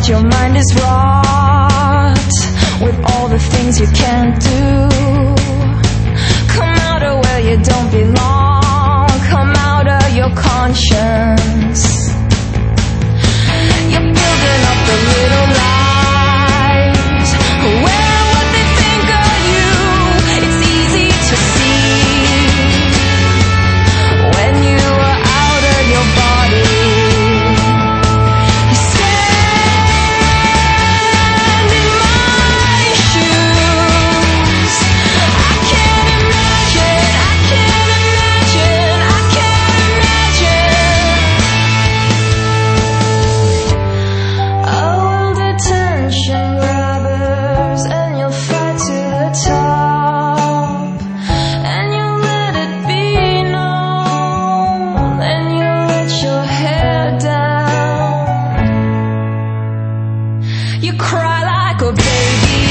that your mind is wrought with all the things you can't do. Come out of where you don't belong. Come out of your conscience. You're building up the little lies. Aware of what they think of you. It's easy to see when you are out of your body. You stand in my shoes. I can't imagine, I can't imagine, I can't imagine. Oh, detention grabbers, and you'll fight to the top, and you'll let it be known, and you'll let your hair down. You cry like a baby.